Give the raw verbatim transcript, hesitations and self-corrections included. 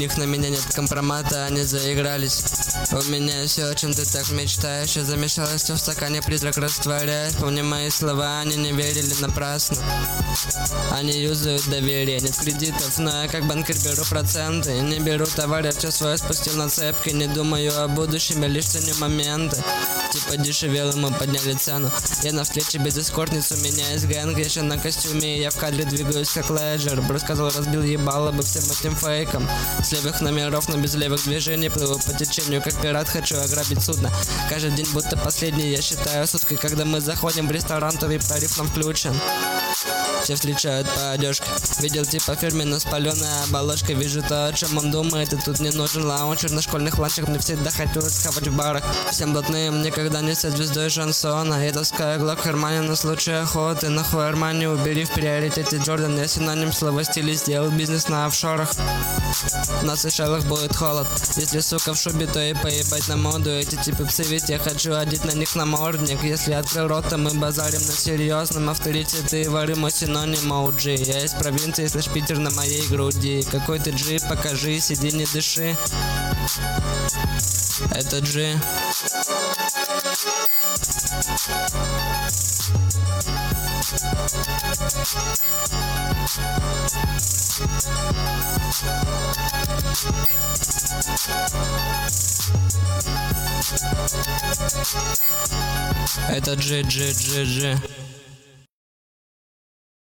них на меня нет компромата, они заигрались. У меня все, о чем ты так мечтаешь, и замешалось все в стакане, призрак растворяет. Помни мои слова, они не верили напрасно. Они юзают доверие, нет кредитов, но я как банкир беру проценты. Не беру товар, я все свое спустил на цепки. Не думаю о будущем, я лишь ценю моменты. Типа дешевел, ему подняли цену. Я на встрече без эскортниц, у меня есть гэнг. Я еще на костюме, я в кадре двигаюсь как леджер. Брус сказал, разбил ебало бы всем этим фейком. С левых номеров, но без левых движений. Плыву по течению, как пират, хочу ограбить судно. Каждый день будто последний, я считаю суткой. Когда мы заходим в ресторан, то вип-тариф нам включен. Все встречают по одежке. Видел типа фирменную с паленой оболочкой. Вижу то, о чем он думает, и тут не нужен лаунчер. На школьных ланчах мне всегда хотелось схавать в барах. Всем блатным никогда не стать звездой шансона. Я таскаю глок Армани на случай охоты. Нахуй Армани убери, в приоритете Джордан. Я синоним слова стиля, сделал бизнес на офшорах. На Сейшелах будет холод. Если сука в шубе, то и поебать на моду. Эти типы псы, ведь я хочу одеть на них намордник. Если открыл рот, то мы базарим на серьезном авторитете. И воры мой синоним оуджи. Я из провинции, слышь, Питер на моей груди. Какой ты джи, покажи, сиди, не дыши. Это джи. Это джи, джи, джи, джи.